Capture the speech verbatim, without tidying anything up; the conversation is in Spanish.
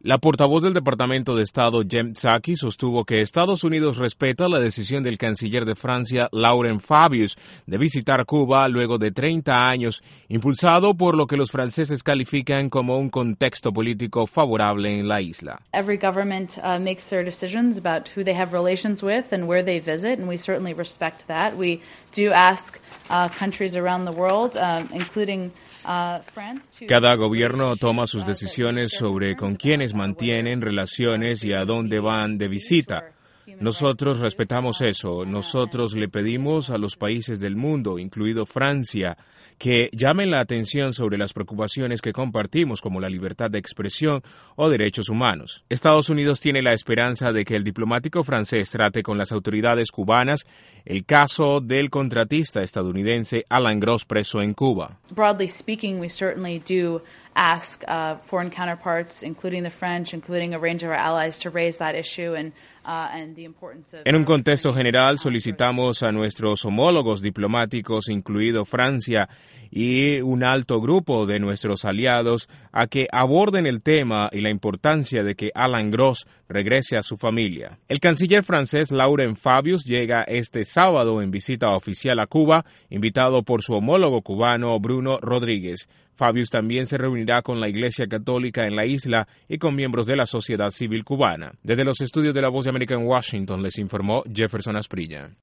La portavoz del Departamento de Estado, Jen Psaki, sostuvo que Estados Unidos respeta la decisión del canciller de Francia, Laurent Fabius, de visitar Cuba luego de treinta años, impulsado por lo que los franceses califican como un contexto político favorable en la isla. Every government uh, makes their decisions about who they have relations with and where they visit, and we certainly respect that. We do ask uh, countries around the world, uh, including Cada gobierno toma sus decisiones sobre con quiénes mantienen relaciones y a dónde van de visita. Nosotros respetamos eso. Nosotros le pedimos a los países del mundo, incluido Francia, que llamen la atención sobre las preocupaciones que compartimos, como la libertad de expresión o derechos humanos. Estados Unidos tiene la esperanza de que el diplomático francés trate con las autoridades cubanas el caso del contratista estadounidense Alan Gross, preso en Cuba. Broadly speaking, we certainly do ask uh, foreign counterparts, including the French, including a range of our allies, to raise that issue and En un contexto general, solicitamos a nuestros homólogos diplomáticos, incluido Francia, y un alto grupo de nuestros aliados, a que aborden el tema y la importancia de que Alan Gross regrese a su familia. El canciller francés Laurent Fabius llega este sábado en visita oficial a Cuba, invitado por su homólogo cubano Bruno Rodríguez. Fabius también se reunirá con la Iglesia Católica en la isla y con miembros de la sociedad civil cubana. Desde los estudios de La Voz de América en Washington les informó Jefferson Asprilla.